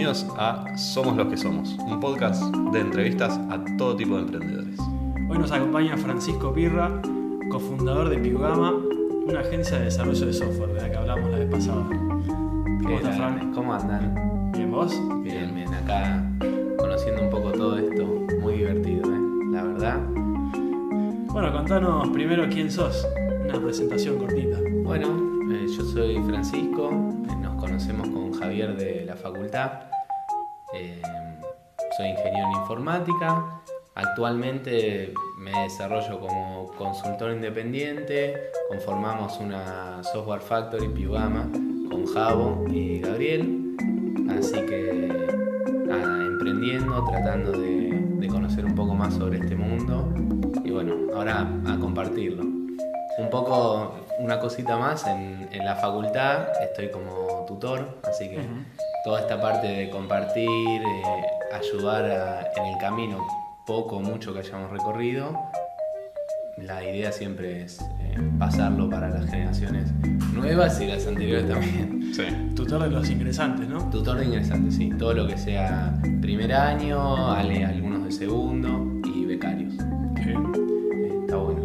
Bienvenidos a Somos los que somos, un podcast de entrevistas a todo tipo de emprendedores. Hoy nos acompaña Francisco Pirra, cofundador de Piugama, una agencia de desarrollo de software de la que hablamos la vez pasada. ¿Cómo estás, Fran? ¿Cómo andan? ¿Bien vos? Bien, acá conociendo un poco todo esto, muy divertido, la verdad. Bueno, contanos primero quién sos, una presentación cortita. Bueno, yo soy Francisco, nos conocemos con Javier de la facultad, soy ingeniero en informática, actualmente me desarrollo como consultor independiente, conformamos una software factory Piugama con Javo y Gabriel, así que nada, emprendiendo, tratando de conocer un poco más sobre este mundo y bueno, ahora a compartirlo. Un poco, una cosita más, en la facultad estoy como tutor, así que toda esta parte de compartir, ayudar en el camino, poco o mucho que hayamos recorrido, la idea siempre es pasarlo para las generaciones nuevas y las anteriores también. Sí. Tutor de los ingresantes, ¿no? Tutor de ingresantes, sí, todo lo que sea primer año, algunos de segundo y becarios. Qué bien. Está bueno.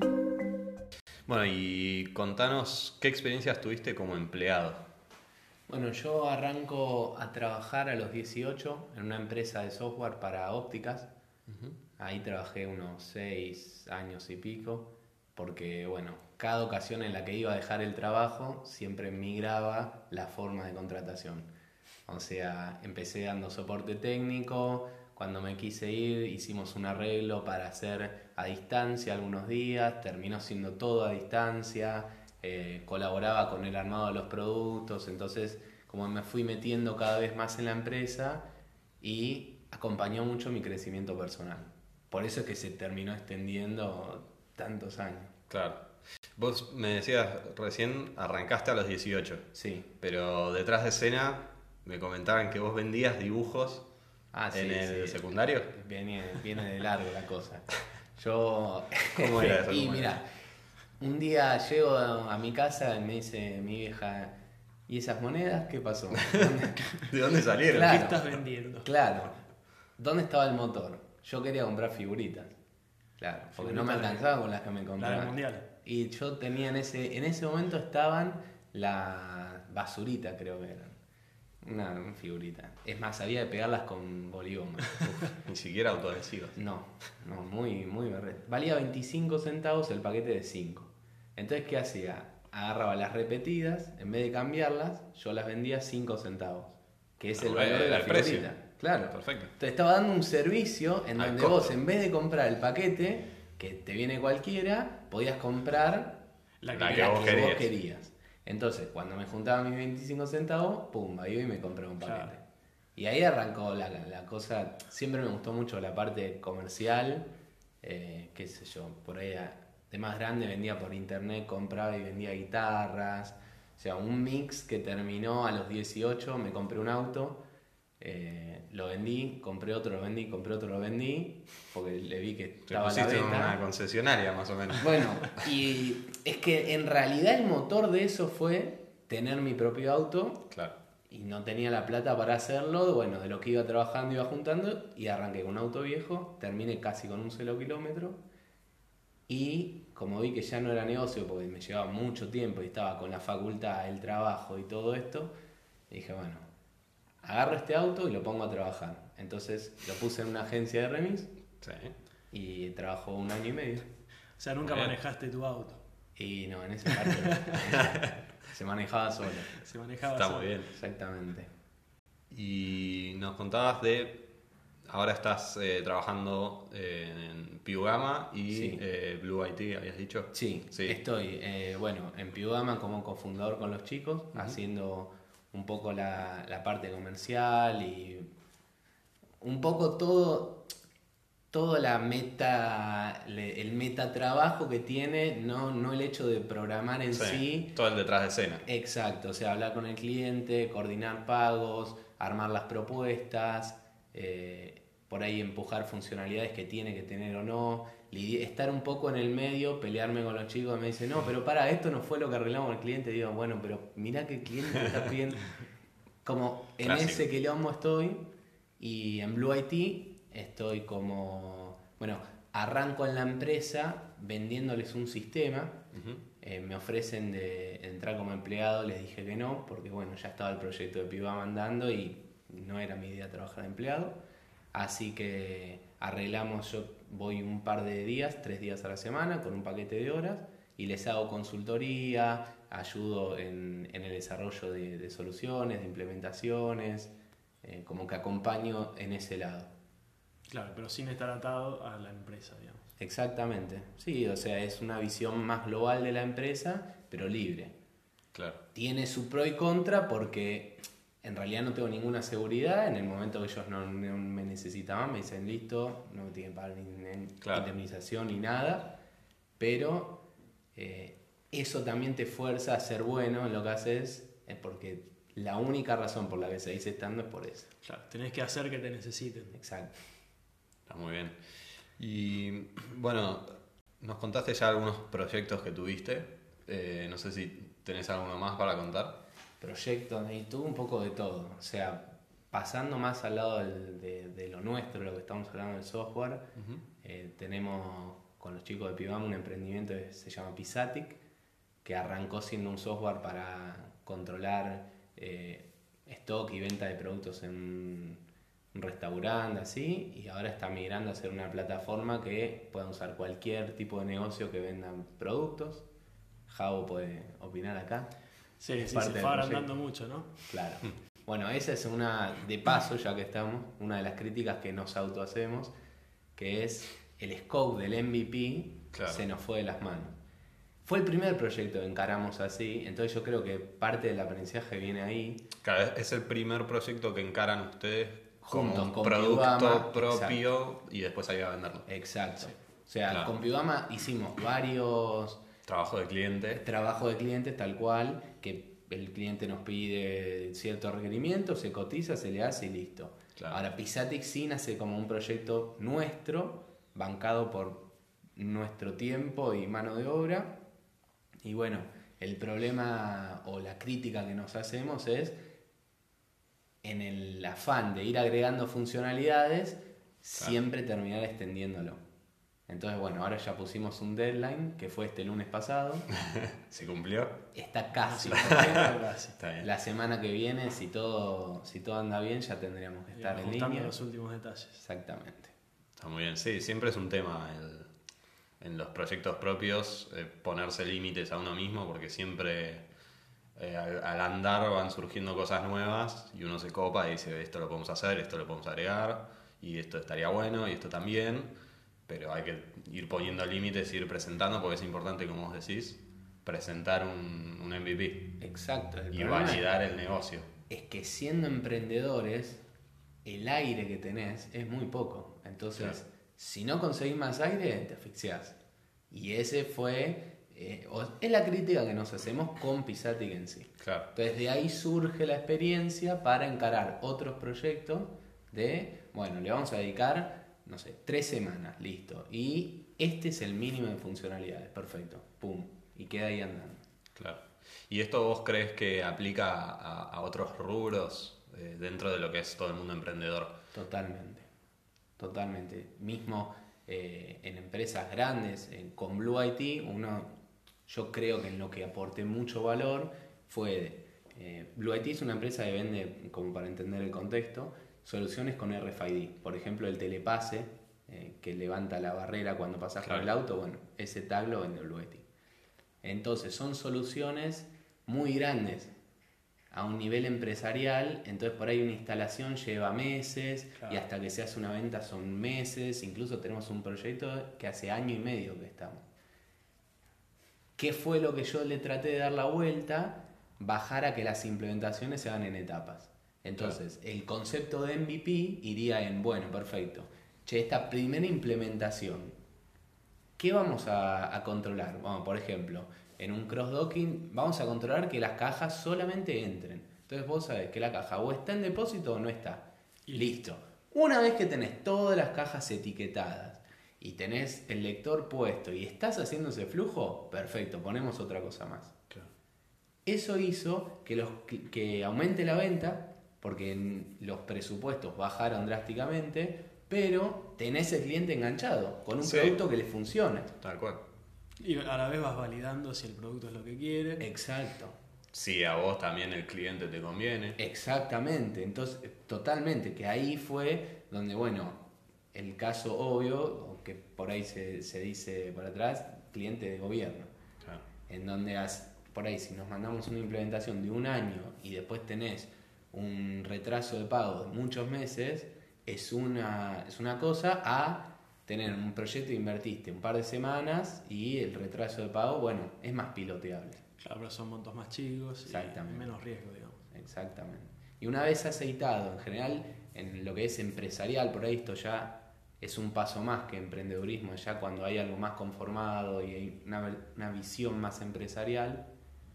Bueno, y contanos qué experiencias tuviste como empleado. Bueno, yo arranco a trabajar a los 18 en una empresa de software para ópticas. Ahí trabajé unos 6 años y pico, porque bueno, cada ocasión en la que iba a dejar el trabajo siempre migraba la forma de contratación. O sea, empecé dando soporte técnico, cuando me quise ir hicimos un arreglo para hacer a distancia algunos días, terminó siendo todo a distancia, colaboraba con el armado de los productos, entonces como me fui metiendo cada vez más en la empresa y acompañó mucho mi crecimiento personal. Por eso es que se terminó extendiendo tantos años. Claro. Vos me decías recién, arrancaste a los 18. Sí. Pero detrás de escena me comentaban que vos vendías dibujos en el secundario. Viene de largo la cosa. Yo... ¿Cómo era eso? Y mira, un día llego a mi casa y me dice mi vieja, ¿y esas monedas qué pasó? ¿De dónde salieron? Claro. ¿Qué estás vendiendo? Claro. ¿Dónde estaba el motor? Yo quería comprar figuritas. Claro, porque no me alcanzaba con las que me La compraba. del mundial. Y yo tenía en ese momento estaban la basurita, creo que eran. Una figurita. Es más, había de pegarlas con boligoma. Ni siquiera autoadhesivos. No, muy berreta. Valía 25 centavos el paquete de 5. Entonces, ¿qué hacía? Agarraba las repetidas, en vez de cambiarlas, yo las vendía 5 centavos. Que es el valor de la figurita. Precio. Claro. Perfecto. Te estaba dando un servicio en Al donde costo. vos, en vez de comprar el paquete, que te viene cualquiera, podías comprar La La que que vos querías. querías. Entonces, cuando me juntaba mis 25 centavos, pum, iba y me compraba un paquete. Claro. Y ahí arrancó la cosa. Siempre me gustó mucho la parte comercial, qué sé yo, por ahí de más grande vendía por internet, compraba y vendía guitarras. O sea, un mix que terminó a los 18, me compré un auto, lo vendí, compré otro, lo vendí, compré otro, lo vendí, porque le vi que Te estaba a la pusiste en venta. una concesionaria más o menos. Bueno, y es que en realidad el motor de eso fue tener mi propio auto Claro. y no tenía la plata para hacerlo. Bueno, de lo que iba trabajando iba juntando y arranqué con un auto viejo, terminé casi con un 0 kilómetro y como vi que ya no era negocio porque me llevaba mucho tiempo y estaba con la facultad, el trabajo y todo esto, dije bueno, agarro este auto y lo pongo a trabajar. Entonces lo puse en una agencia de remis Sí. y trabajó 1 año y medio. O sea, nunca Bien. manejaste tu auto. Y no, en ese parte se manejaba solo. Se manejaba Está solo. muy bien. Exactamente. Y nos contabas ahora estás trabajando en Piugama y Sí. Blue IT, ¿habías dicho? Sí, Sí. estoy en Piugama como cofundador con los chicos, haciendo un poco la parte comercial y un poco todo el metatrabajo que tiene, no el hecho de programar en sí. Todo el detrás de escena. Exacto, o sea, hablar con el cliente, coordinar pagos, armar las propuestas, por ahí empujar funcionalidades que tiene que tener o no, estar un poco en el medio, pelearme con los chicos, me dicen, no, pero esto no fue lo que arreglamos con el cliente, digo, bueno, pero mirá que el cliente te está pidiendo. Como en Clásico. ese quilombo estoy, y en Blue IT estoy como, bueno, arranco en la empresa vendiéndoles un sistema. Me ofrecen de entrar como empleado, les dije que no, porque bueno, ya estaba el proyecto de Pibama andando y no era mi idea trabajar de empleado. Así que arreglamos, yo voy un par de días, 3 días a la semana, con un paquete de horas, y les hago consultoría, ayudo en el desarrollo de soluciones, de implementaciones, como que acompaño en ese lado. Claro, pero sin estar atado a la empresa, digamos. Exactamente, sí, o sea, es una visión más global de la empresa, pero libre. Claro. Tiene su pro y contra porque en realidad no tengo ninguna seguridad. En el momento que ellos no me necesitaban, me dicen listo, no me tienen que pagar ni indemnización ni nada, pero eso también te fuerza a ser bueno en lo que haces, porque la única razón por la que seguís estando es por eso. Claro, tenés que hacer que te necesiten. Exacto. Está muy bien. Y bueno, nos contaste ya algunos proyectos que tuviste. No sé si tenés alguno más para contar. Proyectos, y tuve un poco de todo. O sea, pasando más al lado de lo nuestro, lo que estamos hablando del software, tenemos con los chicos de Pibama un emprendimiento que se llama Pisatic, que arrancó siendo un software para controlar stock y venta de productos en un restaurante, así, y ahora está migrando a ser una plataforma que pueda usar cualquier tipo de negocio que venda productos. Javo puede opinar acá. Sí, Es se parte fue del agrandando proyecto. mucho, ¿no? Claro. Bueno, esa es una, de paso, ya que estamos, una de las críticas que nos autohacemos, que es el scope del MVP. Claro. Se nos fue de las manos. Fue el primer proyecto que encaramos así, entonces yo creo que parte del aprendizaje viene ahí. Claro, es el primer proyecto que encaran ustedes Juntos, como un con producto Pibama, propio y después ahí va a venderlo. Exacto. O sea, Claro. con Pibama hicimos varios Trabajo de cliente. trabajos de clientes tal cual, que el cliente nos pide cierto requerimiento, se cotiza, se le hace y listo. Claro. Ahora, Pisatic sí nace como un proyecto nuestro, bancado por nuestro tiempo y mano de obra. Y bueno, el problema o la crítica que nos hacemos es en el afán de ir agregando funcionalidades, siempre terminar extendiéndolo. Entonces, bueno, ahora ya pusimos un deadline, que fue este lunes pasado. ¿Se cumplió? Está casi. Casi. Está bien. La semana que viene, si todo anda bien, ya tendríamos que estar en Ajustando línea. los últimos detalles. Exactamente. Está muy bien. Sí, siempre es un tema en los proyectos propios ponerse límites a uno mismo, porque siempre al andar van surgiendo cosas nuevas y uno se copa y dice esto lo podemos hacer, esto lo podemos agregar y esto estaría bueno y esto también. Pero hay que ir poniendo límites, ir presentando, porque es importante, como vos decís, presentar un MVP Exacto. El y problema validar el negocio. es que siendo emprendedores, el aire que tenés es muy poco. Entonces, Claro. si no conseguís más aire, te asfixiás. Y ese fue... es la crítica que nos hacemos con Pisatic en sí. Claro. Entonces de ahí surge la experiencia para encarar otros proyectos de, bueno, le vamos a dedicar, no sé, 3 semanas, listo. Y este es el mínimo de funcionalidades, perfecto, pum, y queda ahí andando. Claro. ¿Y esto vos crees que aplica a otros rubros dentro de lo que es todo el mundo emprendedor? Totalmente, totalmente. Mismo en empresas grandes, con Blue IT, yo creo que en lo que aporté mucho valor fue... Blue IT es una empresa que vende, como para entender el contexto, soluciones con RFID. Por ejemplo, el telepase, que levanta la barrera cuando pasas Claro. con el auto, bueno, ese tag lo vende Blue IT. Entonces, son soluciones muy grandes a un nivel empresarial, entonces por ahí una instalación lleva meses, Claro. y hasta que se hace una venta son meses. Incluso tenemos un proyecto que hace 1 año y medio que estamos. ¿Qué fue lo que yo le traté de dar la vuelta? Bajar a que las implementaciones se hagan en etapas. Entonces, el concepto de MVP iría en, bueno, perfecto. Che, esta primera implementación, ¿qué vamos a controlar? Bueno, por ejemplo, en un cross-docking vamos a controlar que las cajas solamente entren. Entonces vos sabés que la caja o está en depósito o no está. Y Listo. Una vez que tenés todas las cajas etiquetadas y tenés el lector puesto y estás haciendo ese flujo, perfecto, ponemos otra cosa más. Claro. Eso hizo que aumente la venta, porque los presupuestos bajaron drásticamente, pero tenés el cliente enganchado con un producto que le funciona. Tal cual. Y a la vez vas validando si el producto es lo que quiere. Exacto. Si a vos también el cliente te conviene. Exactamente, entonces totalmente, que ahí fue donde, bueno, el caso obvio, que por ahí se dice por atrás, cliente de gobierno, Claro. en donde por ahí si nos mandamos una implementación de 1 año y después tenés un retraso de pago de muchos meses, es una cosa a tener un proyecto que invertiste un par de semanas y el retraso de pago, bueno, es más piloteable. Claro, pero son montos más chicos y menos riesgo, digamos. Exactamente. Y una vez aceitado, en general, en lo que es empresarial, por ahí esto ya es un paso más que emprendedurismo, ya cuando hay algo más conformado y hay una visión más empresarial,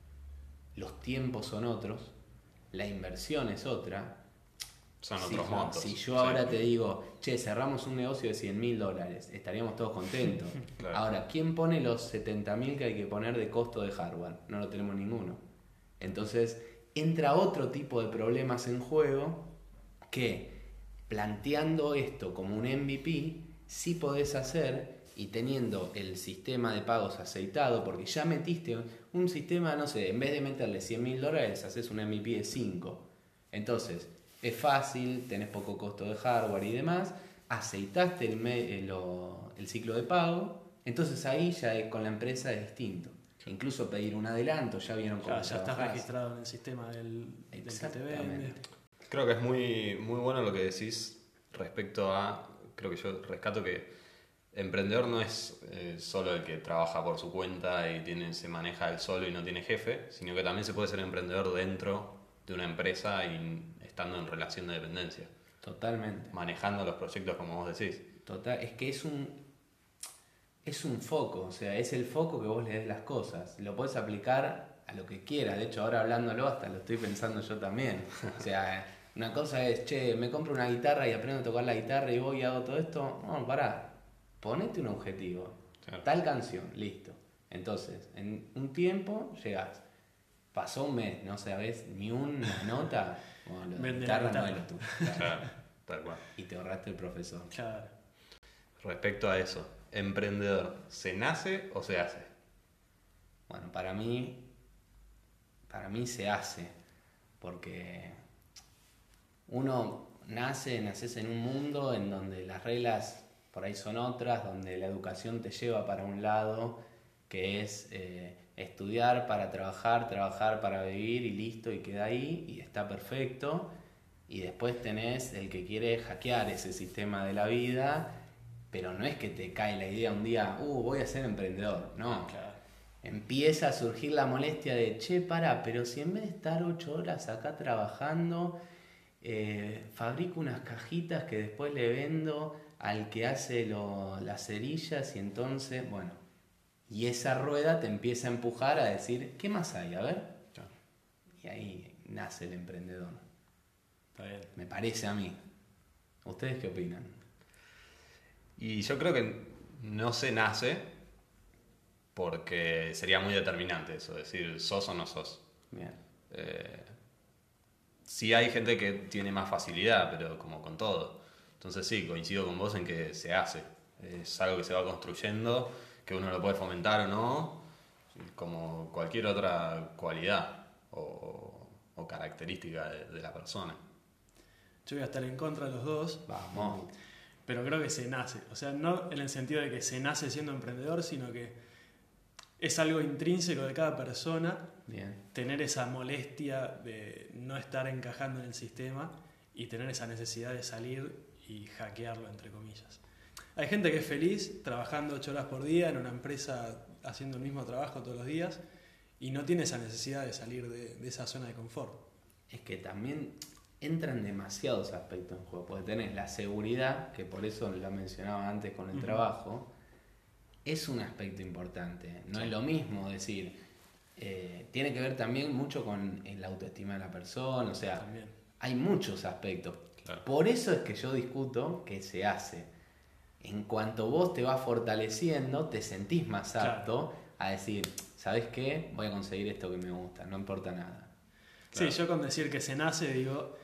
los tiempos son otros, la inversión es otra. Son otros montos. Si yo ahora te digo, che, cerramos un negocio de $100.000, estaríamos todos contentos. Claro. Ahora, ¿quién pone los 70.000 que hay que poner de costo de hardware? No lo tenemos ninguno. Entonces, entra otro tipo de problemas en juego que, planteando esto como un MVP, sí podés hacer y teniendo el sistema de pagos aceitado, porque ya metiste un sistema, no sé, en vez de meterle $100.000, haces un MVP de 5. Entonces, es fácil, tenés poco costo de hardware y demás, aceitaste el ciclo de pago, entonces ahí ya con la empresa es distinto. Incluso pedir un adelanto, ya vieron cómo Claro, ya estás trabajás. registrado en el sistema del que te vende. Exactamente. Creo que es muy, muy bueno lo que decís respecto a, creo que yo rescato que emprendedor no es solo el que trabaja por su cuenta y se maneja él solo y no tiene jefe, sino que también se puede ser emprendedor dentro de una empresa y estando en relación de dependencia. Totalmente. Manejando los proyectos como vos decís. Total, es que es un foco, o sea, es el foco que vos le des las cosas. Lo podés aplicar a lo que quieras. De hecho, ahora hablándolo hasta lo estoy pensando yo también. O sea, una cosa es, che, me compro una guitarra y aprendo a tocar la guitarra y voy y hago todo esto. No, pará, ponete un objetivo. Claro. Tal canción, listo. Entonces, en un tiempo llegás. Pasó un mes, no sabés ni una nota. Bueno, lo de Vende guitarra la no guitarra. es lo tuyo. Claro, tal cual. Y te ahorraste el profesor. Claro. Respecto a eso, emprendedor, ¿se nace o se hace? Bueno, para mí se hace, porque uno naces en un mundo en donde las reglas por ahí son otras, donde la educación te lleva para un lado, que es estudiar para trabajar, trabajar para vivir y listo, y queda ahí, y está perfecto. Y después tenés el que quiere hackear ese sistema de la vida, pero no es que te cae la idea un día, voy a ser emprendedor, no. Claro. Empieza a surgir la molestia de, che, pará, pero si en vez de estar 8 horas acá trabajando, fabrico unas cajitas que después le vendo al que hace las cerillas y entonces, bueno, y esa rueda te empieza a empujar a decir, ¿qué más hay? A ver. Claro. Y ahí nace el emprendedor. Está bien. Me parece a mí. ¿Ustedes qué opinan? Y yo creo que no se nace porque sería muy determinante eso, decir sos o no sos. Bien. Sí hay gente que tiene más facilidad, pero como con todo. Entonces sí, coincido con vos en que se hace. Es algo que se va construyendo, que uno lo puede fomentar o no, como cualquier otra cualidad o característica de la persona. Yo voy a estar en contra de los dos. Vamos. Pero creo que se nace. O sea, no en el sentido de que se nace siendo emprendedor, sino que es algo intrínseco de cada persona Bien. tener esa molestia de no estar encajando en el sistema y tener esa necesidad de salir y hackearlo, entre comillas. Hay gente que es feliz trabajando 8 horas por día en una empresa haciendo el mismo trabajo todos los días y no tiene esa necesidad de salir de esa zona de confort. Es que también entran demasiados aspectos en juego, porque tenés la seguridad, que por eso la mencionaba antes con el trabajo, es un aspecto importante. No es lo mismo decir, tiene que ver también mucho con la autoestima de la persona, o sea, También. hay muchos aspectos. Claro. Por eso es que yo discuto que se hace. En cuanto vos te vas fortaleciendo, te sentís más apto a decir, ¿sabes qué? Voy a conseguir esto que me gusta, no importa nada. Sí, yo con decir que se nace digo,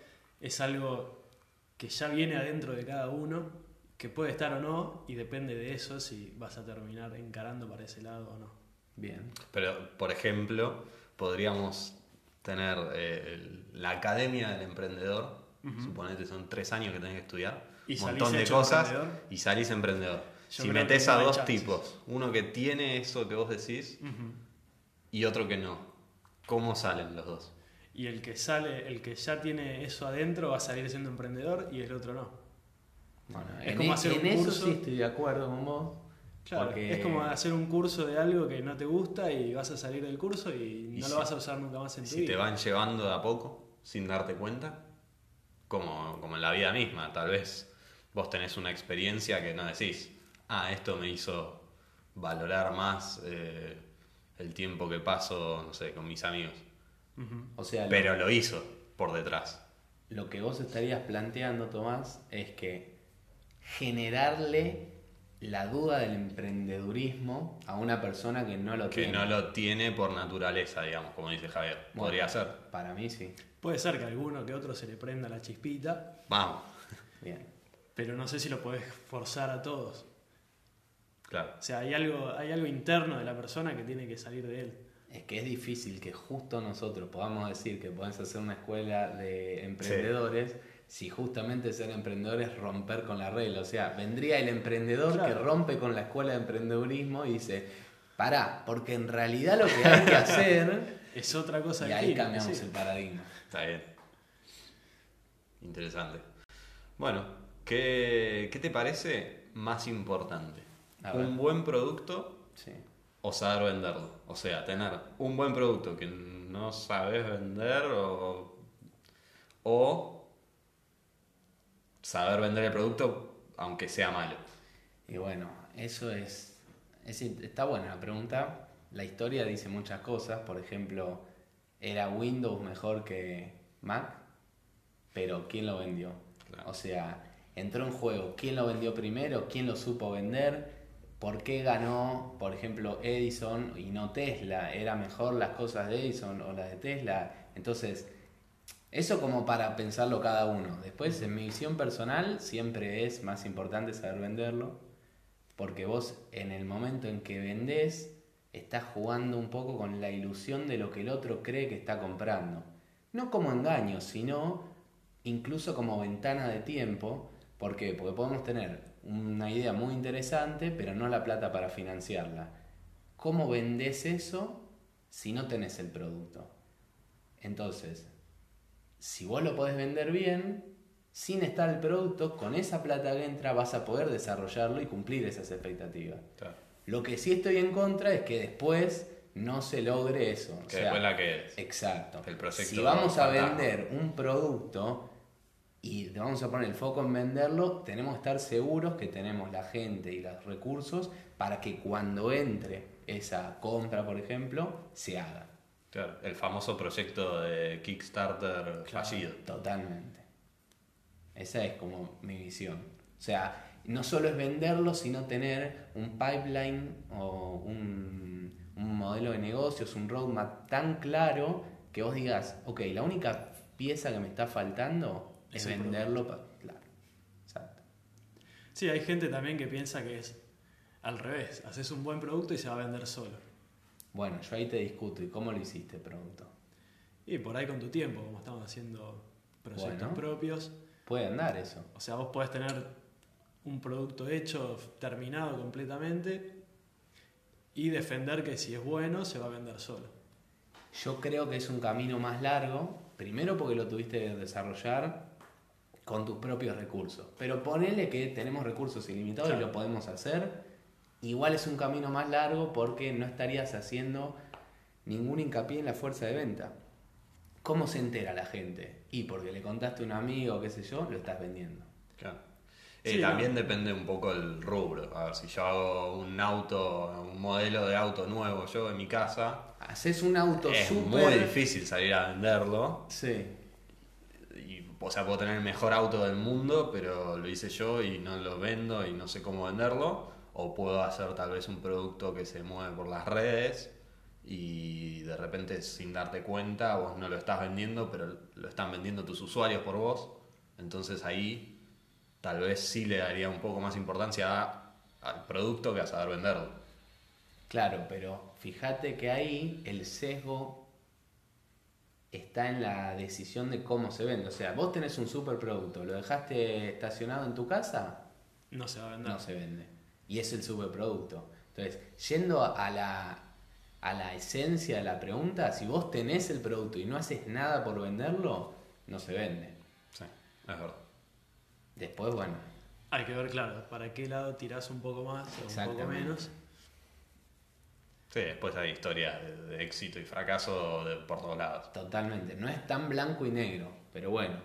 es algo que ya viene adentro de cada uno, que puede estar o no, y depende de eso si vas a terminar encarando para ese lado o no. Bien. Pero, por ejemplo, podríamos tener la Academia del Emprendedor. Suponete son 3 años que tenés que estudiar, Y un salís montón de hecho cosas emprendedor. y salís emprendedor. Yo Si creo metés que a no hay 2 chances. tipos, uno que tiene eso que vos decís y otro que no, ¿cómo salen los dos? Y el que ya tiene eso adentro va a salir siendo emprendedor y el otro no. Bueno, Es como hacer un eso curso. sí estoy de acuerdo con vos. Claro, porque es como hacer un curso de algo que no te gusta y vas a salir del curso y no si- lo vas a usar nunca más en tu Si vida. te van llevando de a poco, sin darte cuenta, como en la vida misma, tal vez vos tenés una experiencia que no decís, esto me hizo valorar más el tiempo que paso, no sé, con mis amigos. O sea, Pero lo hizo por detrás. lo que vos estarías planteando, Tomás, es que generarle la duda del emprendedurismo a una persona que no lo Que tiene. no lo tiene por naturaleza, digamos, como dice Javier. Bueno, Podría ser. Para mí sí. Puede ser que a alguno que otro se le prenda la chispita, Vamos. Bien. pero no sé si lo podés forzar a todos. Claro. O sea, hay algo interno de la persona que tiene que salir de él. Es que es difícil que justo nosotros podamos decir que podemos hacer una escuela de emprendedores si justamente ser emprendedor es romper con la regla. O sea, vendría el emprendedor Claro. que rompe con la escuela de emprendedurismo y dice, pará, porque en realidad lo que hay que hacer... Es otra cosa y del ahí fin, cambiamos sí. el paradigma. Está bien. Interesante. Bueno, ¿qué te parece más importante? A ver. ¿Un buen producto Sí. o saber venderlo? O sea, tener un buen producto que no sabes vender o saber vender el producto aunque sea malo. Y bueno, eso está buena la pregunta. La historia dice muchas cosas. Por ejemplo, ¿era Windows mejor que Mac? Pero ¿quién lo vendió? Claro. O sea, entró en juego. ¿Quién lo vendió primero? ¿Quién lo supo vender? ¿Por qué ganó, por ejemplo, Edison y no Tesla? ¿Era mejor las cosas de Edison o las de Tesla? Entonces, eso como para pensarlo cada uno. Después, en mi visión personal, siempre es más importante saber venderlo, porque vos en el momento en que vendés, estás jugando un poco con la ilusión de lo que el otro cree que está comprando. No como engaño, sino incluso como ventana de tiempo. ¿Por qué? Porque podemos tener una idea muy interesante, pero no la plata para financiarla. ¿Cómo vendés eso si no tenés el producto? Entonces, si vos lo podés vender bien, sin estar el producto, con esa plata que entra vas a poder desarrollarlo y cumplir esas expectativas. Claro. Lo que sí estoy en contra es que después no se logre eso. Que después la que es. Exacto. El proyecto Si vamos a fantasma. vender un producto y vamos a poner el foco en venderlo, tenemos que estar seguros que tenemos la gente y los recursos para que cuando entre esa compra, por ejemplo, se haga. Claro, el famoso proyecto de Kickstarter fallido. Totalmente. Esa es como mi visión. O sea, no solo es venderlo, sino tener un pipeline o un modelo de negocios, un roadmap tan claro que vos digas, ok, la única pieza que me está faltando es Es el venderlo. Claro, exacto. Sí, hay gente también que piensa que es al revés. Haces un buen producto y se va a vender solo. Bueno, yo ahí te discuto. ¿Y cómo lo hiciste producto? Y por ahí con tu tiempo, como estamos haciendo proyectos Bueno. propios. Puede andar eso. O sea, vos podés tener un producto hecho, terminado completamente y defender que si es bueno se va a vender solo. Yo creo que es un camino más largo, primero porque lo tuviste que desarrollar con tus propios recursos. Pero ponele que tenemos recursos ilimitados Claro. y lo podemos hacer. Igual es un camino más largo porque no estarías haciendo ningún hincapié en la fuerza de venta. ¿Cómo se entera la gente? Y porque le contaste a un amigo, qué sé yo, lo estás vendiendo. Claro. Sí, También depende un poco el rubro. A ver, si yo hago un modelo de auto nuevo yo en mi casa, Haces un auto es súper... muy difícil salir a venderlo. Sí. O sea, puedo tener el mejor auto del mundo, pero lo hice yo y no lo vendo y no sé cómo venderlo. O puedo hacer tal vez un producto que se mueve por las redes y de repente sin darte cuenta vos no lo estás vendiendo, pero lo están vendiendo tus usuarios por vos. Entonces ahí tal vez sí le daría un poco más importancia al producto que a saber venderlo. Claro, pero fíjate que ahí el sesgo está en la decisión de cómo se vende. O sea, vos tenés un superproducto, lo dejaste estacionado en tu casa, No se va a vender. no se vende. Y es el superproducto. Entonces, yendo a la esencia de la pregunta, si vos tenés el producto y no haces nada por venderlo, no se vende. Sí, es verdad. Después, bueno, Hay que ver, claro, para qué lado tirás un poco más o un poco Exactamente. menos. Sí, después hay historias de éxito y fracaso por todos lados. totalmente. No es tan blanco y negro, pero bueno,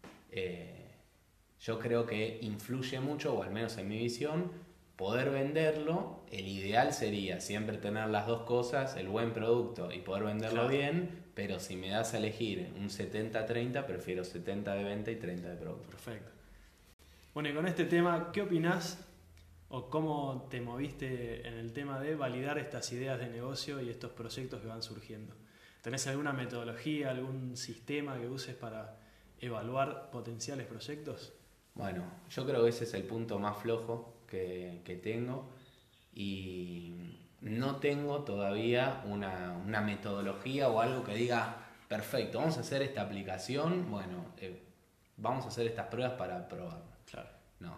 yo creo que influye mucho, o al menos en mi visión, poder venderlo. El ideal sería siempre tener las dos cosas, el buen producto y poder venderlo Claro. bien, pero si me das a elegir un 70-30, prefiero 70 de venta y 30 de producto. Perfecto. Bueno, y con este tema, ¿qué opinás o cómo te moviste en el tema de validar estas ideas de negocio y estos proyectos que van surgiendo? ¿Tenés alguna metodología, algún sistema que uses para evaluar potenciales proyectos? Bueno, yo creo que ese es el punto más flojo que tengo y no tengo todavía una metodología o algo que diga, perfecto, vamos a hacer esta aplicación, bueno, vamos a hacer estas pruebas para probarlo. Claro.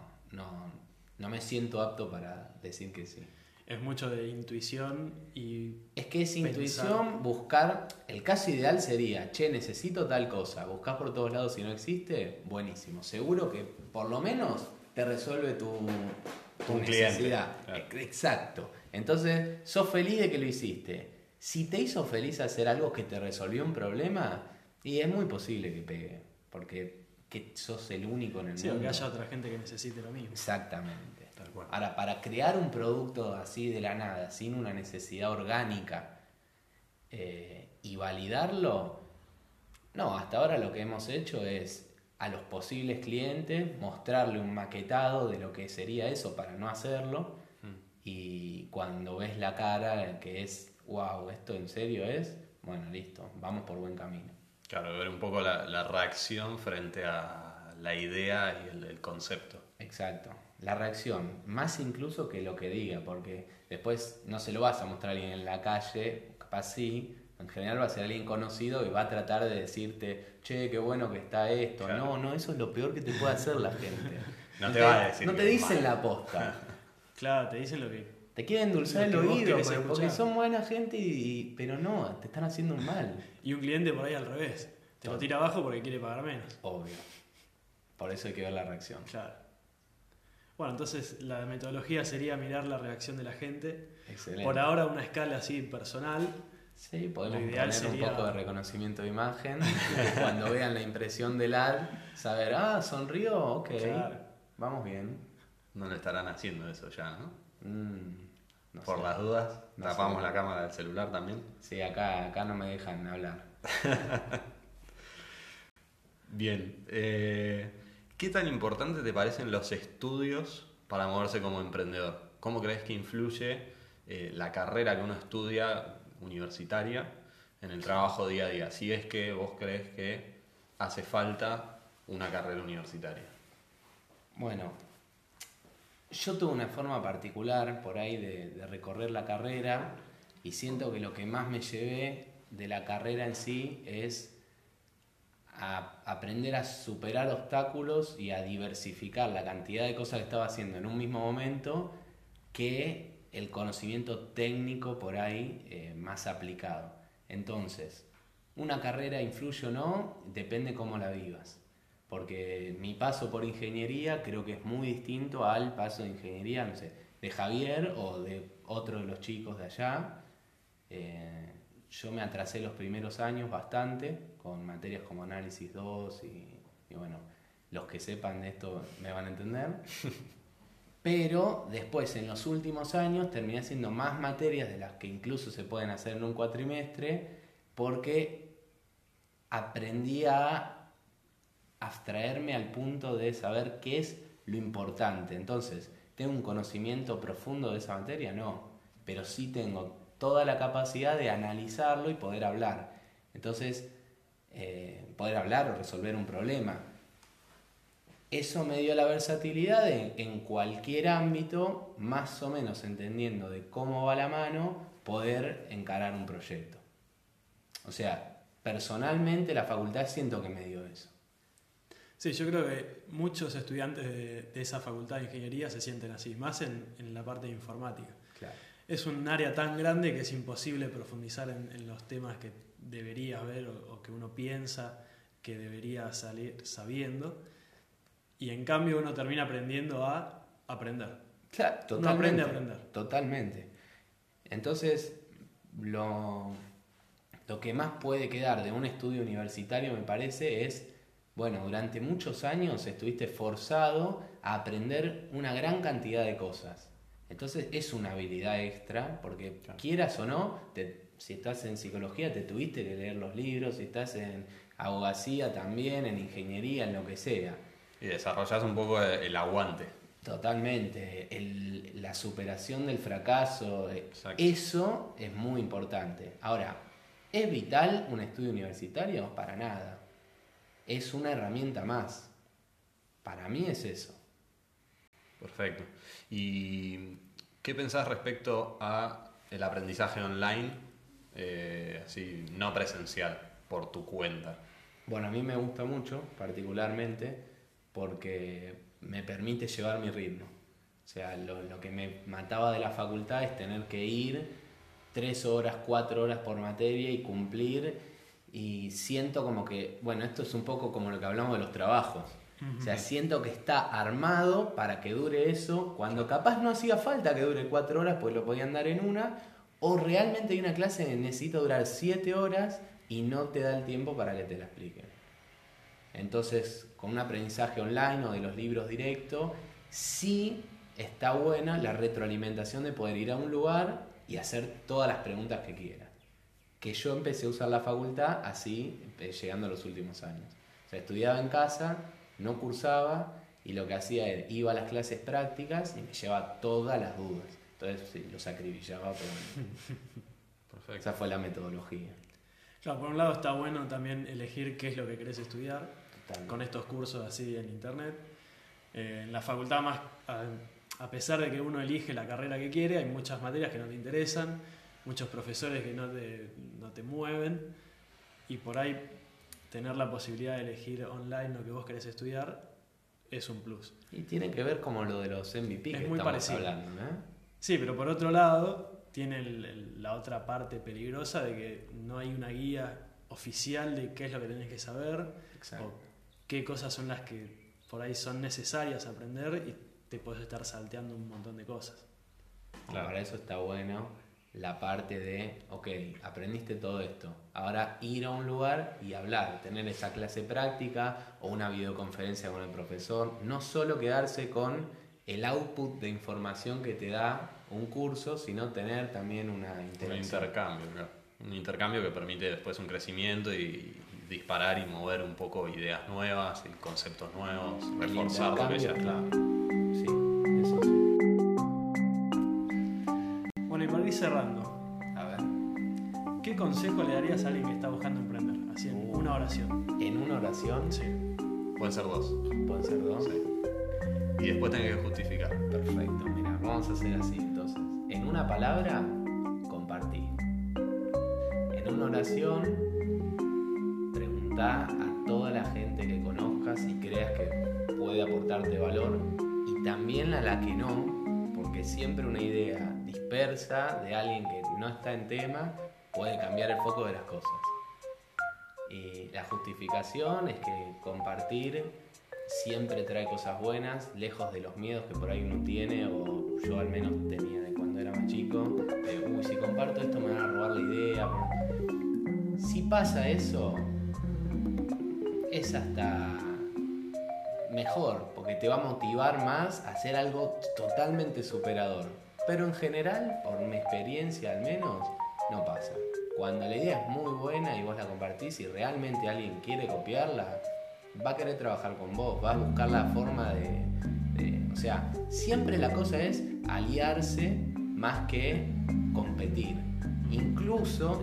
No me siento apto para decir que sí. Es mucho de intuición y Es que es Pensar. intuición, buscar, el caso ideal sería, che, necesito tal cosa, buscás por todos lados si no existe, buenísimo, seguro que por lo menos te resuelve tu Un necesidad. cliente, claro. Exacto, entonces sos feliz de que lo hiciste. Si te hizo feliz hacer algo que te resolvió un problema, y es muy posible que pegue, porque que sos el único en el sí, o mundo. que haya otra gente que necesite lo mismo. Exactamente. Tal cual. Ahora, para crear un producto así de la nada, sin una necesidad orgánica y validarlo, no, hasta ahora lo que hemos hecho es a los posibles clientes mostrarle un maquetado de lo que sería eso para no hacerlo y cuando ves la cara que es, wow, ¿esto en serio es? Bueno, listo, vamos por buen camino. Claro, ver un poco la reacción frente a la idea y el concepto. Exacto. La reacción, más incluso que lo que diga, porque después no se lo vas a mostrar a alguien en la calle, capaz sí, en general va a ser alguien conocido y va a tratar de decirte, che, qué bueno que está esto. Claro. No, eso es lo peor que te puede hacer la gente. No te va a decir No que te es dicen malo. la posta. Claro, te dicen lo que... Te quieren endulzar el Lo que vos oído, querés porque escuchar. son buena gente, pero no, te están haciendo un mal. Y un cliente por ahí al revés. Te lo tira abajo porque quiere pagar menos. Obvio. Por eso hay que ver la reacción. Claro. Bueno, entonces la metodología sería mirar la reacción de la gente. Excelente. Por ahora una escala así personal. Sí, podemos Lo ideal poner sería- un poco de reconocimiento de imagen. Que cuando vean la impresión del ad, saber, sonrió, ok, Claro. vamos bien. No lo estarán haciendo eso ya, ¿no? No Por sé. las dudas, No tapamos sé. la cámara del celular también. Sí, acá no me dejan hablar. Bien. ¿Qué tan importante te parecen los estudios para moverse como emprendedor? ¿Cómo crees que influye la carrera que uno estudia universitaria en el trabajo día a día? Si es que vos crees que hace falta una carrera universitaria. Bueno, yo tuve una forma particular por ahí de recorrer la carrera y siento que lo que más me llevé de la carrera en sí es a aprender a superar obstáculos y a diversificar la cantidad de cosas que estaba haciendo en un mismo momento que el conocimiento técnico por ahí más aplicado. Entonces, una carrera influye o no, depende cómo la vivas. Porque mi paso por ingeniería creo que es muy distinto al paso de ingeniería, no sé, de Javier o de otro de los chicos de allá. Yo me atrasé los primeros años bastante con materias como análisis 2 y bueno, los que sepan de esto me van a entender. Pero después en los últimos años terminé haciendo más materias de las que incluso se pueden hacer en un cuatrimestre porque aprendí a abstraerme al punto de saber qué es lo importante. Entonces, ¿tengo un conocimiento profundo de esa materia? No, pero sí tengo toda la capacidad de analizarlo y poder hablar. Entonces, poder hablar o resolver un problema. Eso me dio la versatilidad de, en cualquier ámbito, más o menos entendiendo de cómo va la mano, poder encarar un proyecto. O sea, personalmente la facultad siento que me dio eso. Sí, yo creo que muchos estudiantes de esa facultad de ingeniería se sienten así, más en la parte de informática. Claro. Es un área tan grande que es imposible profundizar en los temas que deberías ver o que uno piensa que debería salir sabiendo, y en cambio uno termina aprendiendo a aprender. Claro, totalmente. Uno aprende a aprender. Totalmente. Entonces, lo que más puede quedar de un estudio universitario, me parece, es, bueno, durante muchos años estuviste forzado a aprender una gran cantidad de cosas. Entonces es una habilidad extra, porque claro, quieras o no, si estás en psicología te tuviste que leer los libros, si estás en abogacía también, en ingeniería, en lo que sea. Y desarrollás un poco el aguante. Totalmente, la superación del fracaso, Exacto. eso es muy importante. Ahora, ¿es vital un estudio universitario? Para nada. Es una herramienta más. Para mí es eso. Perfecto. ¿Y qué pensás respecto a el aprendizaje online, así no presencial, por tu cuenta? Bueno, a mí me gusta mucho, particularmente, porque me permite llevar mi ritmo. O sea, lo que me mataba de la facultad es tener que ir 3 horas, 4 horas por materia y cumplir, y siento como que, bueno, esto es un poco como lo que hablamos de los trabajos. O sea, siento que está armado para que dure eso, cuando capaz no hacía falta que dure 4 horas, pues lo podían dar en una, o realmente hay una clase que necesita durar 7 horas y no te da el tiempo para que te la expliquen. Entonces, con un aprendizaje online o de los libros directos, sí está buena la retroalimentación de poder ir a un lugar y hacer todas las preguntas que quieras. Que yo empecé a usar la facultad así, llegando a los últimos años. O sea, estudiaba en casa, no cursaba, y lo que hacía era, iba a las clases prácticas y me llevaba todas las dudas. Entonces sí, los acribillaba, pero Perfecto. esa fue la metodología. Claro, por un lado está bueno también elegir qué es lo que querés estudiar. Totalmente. Con estos cursos así en internet. En la facultad, más a pesar de que uno elige la carrera que quiere, hay muchas materias que no te interesan, muchos profesores que no te mueven, y por ahí tener la posibilidad de elegir online lo que vos querés estudiar es un plus. Y tiene que ver como lo de los MVP Es que muy estamos parecido. hablando, ¿no? Sí, pero por otro lado tiene la otra parte peligrosa de que no hay una guía oficial de qué es lo que tenés que saber. Exacto. O qué cosas son las que por ahí son necesarias aprender, y te podés estar salteando un montón de cosas. Claro. Para eso está bueno la parte de, ok, aprendiste todo esto, ahora ir a un lugar y hablar, tener esa clase práctica o una videoconferencia con el profesor, no solo quedarse con el output de información que te da un curso, sino tener también una interacción. Un intercambio, claro. Un intercambio que permite después un crecimiento y disparar y mover un poco ideas nuevas y conceptos nuevos, El reforzar lo que ya intercambio, está. Sí, eso sí. Bueno, y para ir cerrando, A ver, ¿qué consejo le darías a alguien que está buscando emprender? Así en una oración. en una oración, Sí. Pueden ser 2. pueden ser 2. Sí. Y después tenés que justificar. Perfecto, mira, vamos a hacer así entonces. En una palabra, compartir. En una oración, preguntá a toda la gente que conozcas y creas que puede aportarte valor, y también a la que no, porque siempre una idea dispersa de alguien que no está en tema puede cambiar el foco de las cosas. Y la justificación es que compartir siempre trae cosas buenas, lejos de los miedos que por ahí uno tiene, o yo al menos tenía de cuando era más chico, de si comparto esto me van a robar la idea. Si pasa eso, es hasta mejor, porque te va a motivar más a hacer algo totalmente superador. Pero en general, por mi experiencia al menos, no pasa. Cuando la idea es muy buena y vos la compartís y realmente alguien quiere copiarla, va a querer trabajar con vos, va a buscar la forma de o sea, siempre la cosa es aliarse más que competir. Incluso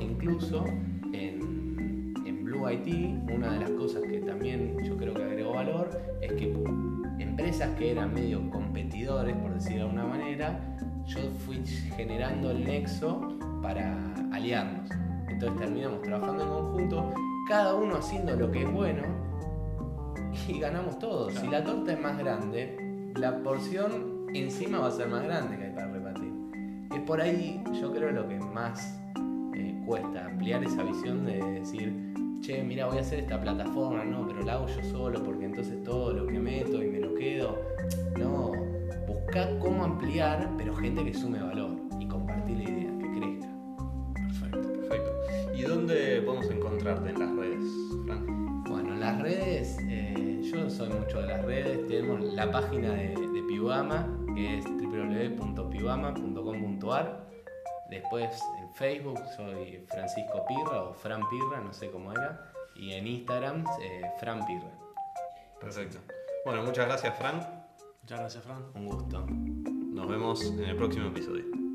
en Blue IT, una de las cosas que también yo creo que agregó valor es que empresas que eran medio competidores, por decirlo de alguna manera, yo fui generando el nexo para aliarnos. Entonces terminamos trabajando en conjunto, cada uno haciendo lo que es bueno y ganamos todos. Claro. Si la torta es más grande, la porción encima va a ser más grande que hay para repartir. Es por ahí, yo creo, lo que más cuesta, ampliar esa visión de decir, che, mira, voy a hacer esta plataforma, no, pero la hago yo solo porque entonces todo lo que meto y me lo quedo. No, buscar cómo ampliar, pero gente que sume valor y compartir la idea, que crezca. Perfecto. ¿Y dónde podemos encontrarte en las redes, Fran? Bueno, en las redes, yo no soy mucho de las redes, tenemos la página de Piwama, que es www.piwama.com.ar. Después en Facebook soy Francisco Pirra o Fran Pirra, no sé cómo era. Y en Instagram, Fran Pirra. Perfecto. Bueno, muchas gracias, Fran. Muchas gracias, Fran. Un gusto. Nos vemos en el próximo episodio.